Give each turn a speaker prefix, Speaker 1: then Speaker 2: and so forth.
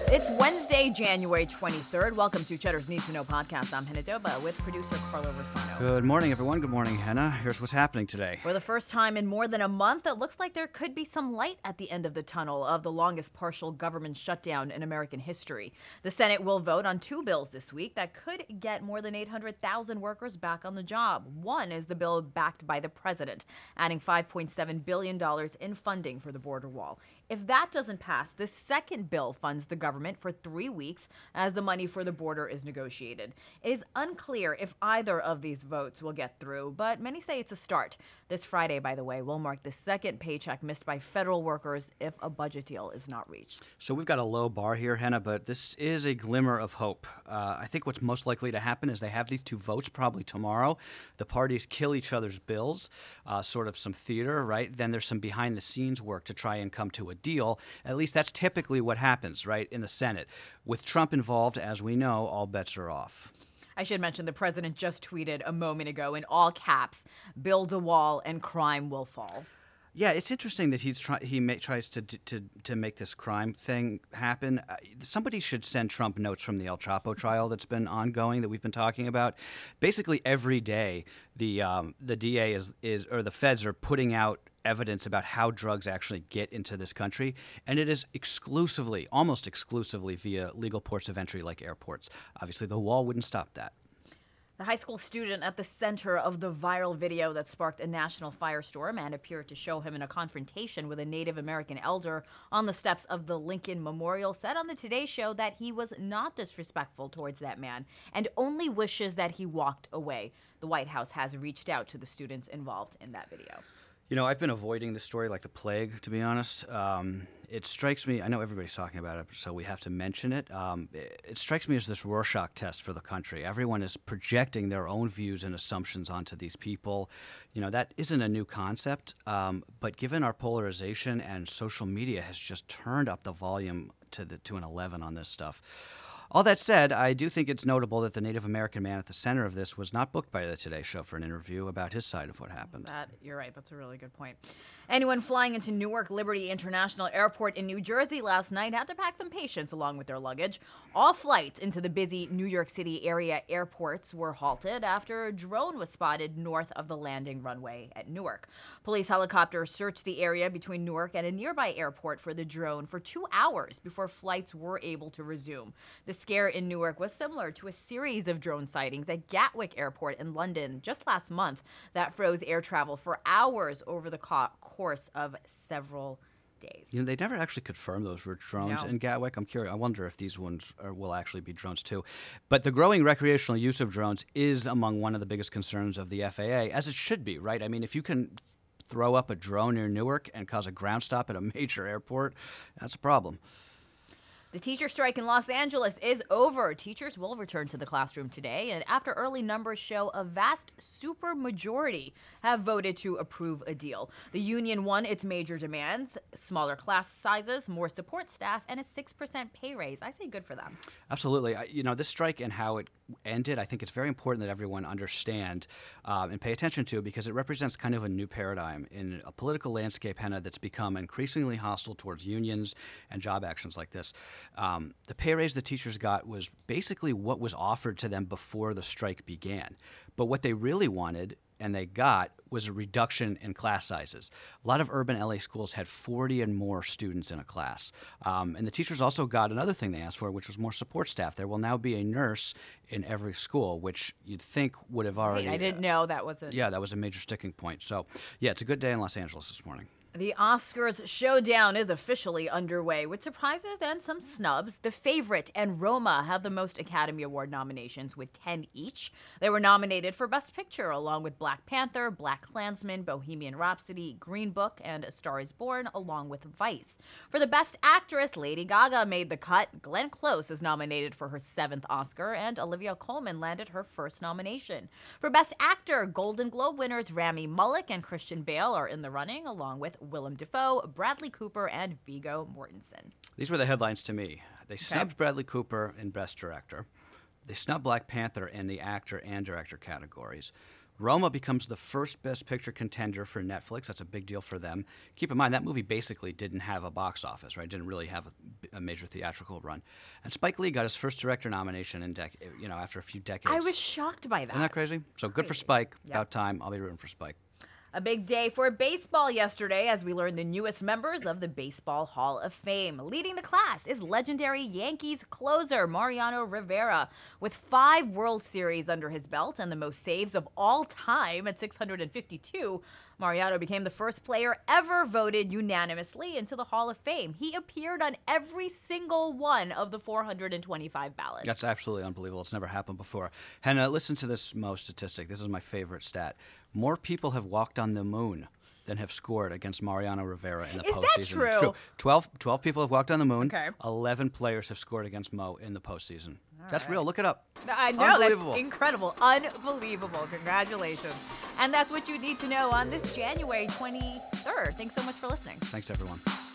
Speaker 1: It's Wednesday, January 23rd. Welcome to Cheddar's Need to Know podcast. I'm Henna Doba with producer Carlo Rossano.
Speaker 2: Good morning, everyone. Good morning, Henna. Here's what's happening today.
Speaker 1: For the first time in more than a month, it looks like there could be some light at the end of the tunnel of the longest partial government shutdown in American history. The Senate will vote on two bills this week that could get more than 800,000 workers back on the job. One is the bill backed by the president, adding $5.7 billion in funding for the border wall. If that doesn't pass, the second bill funds the government for 3 weeks as the money for the border is negotiated. It is unclear if either of these votes will get through, but many say it's a start. This Friday, by the way, will mark the second paycheck missed by federal workers if a budget deal is not reached.
Speaker 2: So we've got a low bar here, Henna, but this is a glimmer of hope. I think what's most likely to happen is they have these two votes probably tomorrow. The parties kill each other's bills, sort of some theater, right? Then there's some behind-the-scenes work to try and come to a deal. At least that's typically what happens, right, in the Senate. With Trump involved, as we know, all bets are off.
Speaker 1: I should mention the president just tweeted a moment ago in all caps, "Build a wall and crime will fall."
Speaker 2: Yeah, it's interesting that he tries to make this crime thing happen. Somebody should send Trump notes from the El Chapo trial that's been ongoing that we've been talking about. Basically, every day the DA or the feds are putting out evidence about how drugs actually get into this country, and it is almost exclusively via legal ports of entry like airports. Obviously, the wall wouldn't stop that.
Speaker 1: The high school student at the center of the viral video that sparked a national firestorm and appeared to show him in a confrontation with a Native American elder on the steps of the Lincoln Memorial said on the Today Show that he was not disrespectful towards that man and only wishes that he walked away. The White House has reached out to the students involved in that video.
Speaker 2: You know, I've been avoiding this story like the plague, to be honest. It strikes me, I know everybody's talking about it, so we have to mention it. It strikes me as this Rorschach test for the country. Everyone is projecting their own views and assumptions onto these people. You know, that isn't a new concept, but given our polarization and social media has just turned up the volume to an 11 on this stuff. All that said, I do think it's notable that the Native American man at the center of this was not booked by the Today Show for an interview about his side of what happened.
Speaker 1: You're right. That's a really good point. Anyone flying into Newark Liberty International Airport in New Jersey last night had to pack some patience along with their luggage. All flights into the busy New York City area airports were halted after a drone was spotted north of the landing runway at Newark. Police helicopters searched the area between Newark and a nearby airport for the drone for 2 hours before flights were able to resume. The scare in Newark was similar to a series of drone sightings at Gatwick Airport in London just last month that froze air travel for hours over the course of several days.
Speaker 2: You know, they never actually confirmed those were drones in Gatwick. I'm curious. I wonder if these ones will actually be drones too. But the growing recreational use of drones is among one of the biggest concerns of the FAA, as it should be, right? I mean, if you can throw up a drone near Newark and cause a ground stop at a major airport, that's a problem.
Speaker 1: The teacher strike in Los Angeles is over. Teachers will return to the classroom today, and after early numbers show a vast supermajority have voted to approve a deal. The union won its major demands: smaller class sizes, more support staff, and a 6% pay raise. I say good for them.
Speaker 2: Absolutely. This strike and how it ended, I think it's very important that everyone understand and pay attention to, because it represents kind of a new paradigm in a political landscape, Henna, that's become increasingly hostile towards unions and job actions like this. The pay raise the teachers got was basically what was offered to them before the strike began. But what they really wanted and they got was a reduction in class sizes. A lot of urban LA schools had 40 and more students in a class. And the teachers also got another thing they asked for, which was more support staff. There will now be a nurse in every school, which you'd think would have already...
Speaker 1: I didn't know that was a...
Speaker 2: Yeah, that was a major sticking point. So, yeah, it's a good day in Los Angeles this morning.
Speaker 1: The Oscars showdown is officially underway with surprises and some snubs. The Favorite and Roma have the most Academy Award nominations with 10 each. They were nominated for Best Picture along with Black Panther, BlacKkKlansman, Bohemian Rhapsody, Green Book, and A Star is Born along with Vice. For the Best Actress, Lady Gaga made the cut. Glenn Close is nominated for her 7th Oscar, and Olivia Colman landed her first nomination. For Best Actor, Golden Globe winners Rami Malek and Christian Bale are in the running along with Willem Dafoe, Bradley Cooper, and Viggo Mortensen.
Speaker 2: These were the headlines to me. They snubbed Bradley Cooper in Best Director. They snubbed Black Panther in the actor and director categories. Roma becomes the first Best Picture contender for Netflix. That's a big deal for them. Keep in mind, that movie basically didn't have a box office, right? Didn't really have a major theatrical run. And Spike Lee got his first director nomination in after a few decades.
Speaker 1: I was shocked by that.
Speaker 2: Isn't that crazy? So good for Spike.
Speaker 1: Yep.
Speaker 2: About time. I'll be rooting for Spike.
Speaker 1: A big day for baseball yesterday as we learned the newest members of the Baseball Hall of Fame. Leading the class is legendary Yankees closer Mariano Rivera. With 5 World Series under his belt and the most saves of all time at 652, Mariano became the first player ever voted unanimously into the Hall of Fame. He appeared on every single one of the 425 ballots.
Speaker 2: That's absolutely unbelievable. It's never happened before. Henna, listen to this Mo statistic. This is my favorite stat. More people have walked on the moon than have scored against Mariano Rivera in the postseason.
Speaker 1: Is that true?
Speaker 2: It's true. 12 people have walked on the moon.
Speaker 1: Okay.
Speaker 2: 11 players have scored against Mo in the postseason. That's
Speaker 1: right.
Speaker 2: real. Look it up.
Speaker 1: I know,
Speaker 2: Unbelievable.
Speaker 1: that's incredible. Unbelievable. Congratulations. And that's what you need to know on this January 23rd. Thanks so much for listening.
Speaker 2: Thanks, everyone.